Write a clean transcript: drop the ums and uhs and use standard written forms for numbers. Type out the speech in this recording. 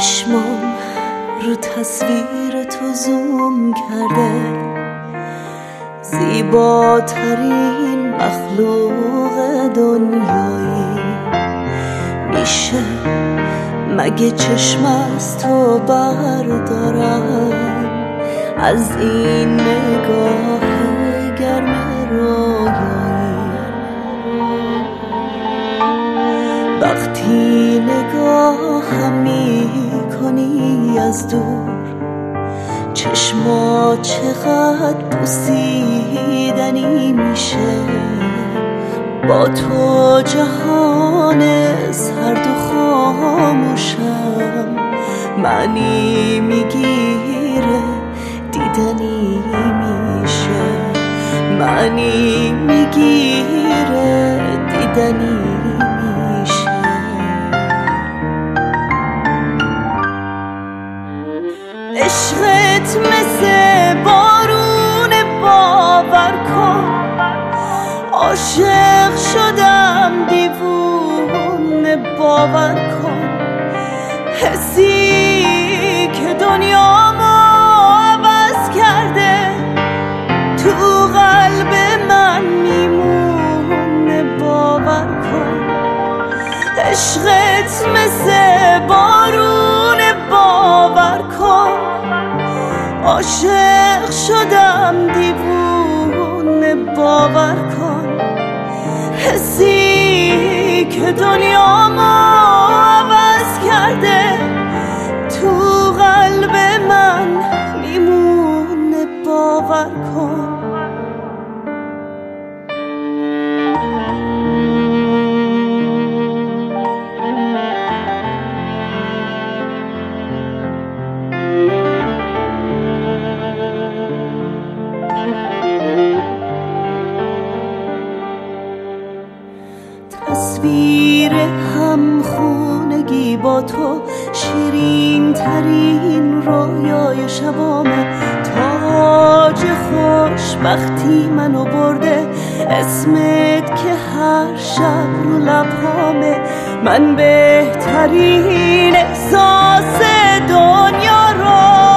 چشمام رو تصویر تو زوم کرده، زیباترین مخلوق دنیایی. میشه مگه چشم از تو بردارم، از این نگاه گرم رویایی؟ وقتی نگاهم میکنی از دور، چشما چقدر بوسیدنی میشه. با تو جهان سرد و خاموشم معنی میگیره، دیدنی میشه. معنی میگیره، دیدنی میشه. عشقت مثل بارون، باور کن. عاشق شدم دیوونه، باور کن. حسی که دنیامو عوض کرده، تو قلب من میمونه، باور کن. عشقت مثل بارون، باور کن. عاشق شدم دیوونه، باور کن. حسی که دنیامو عوض کرده، تو قلب من میمونه، باور کن. تصویر همخونگی با تو شیرین ترین رویای شبامه. تاج خوشبختی منو برده، اسمت که هر شب رو لبهامه. من بهترین احساس دنیا رو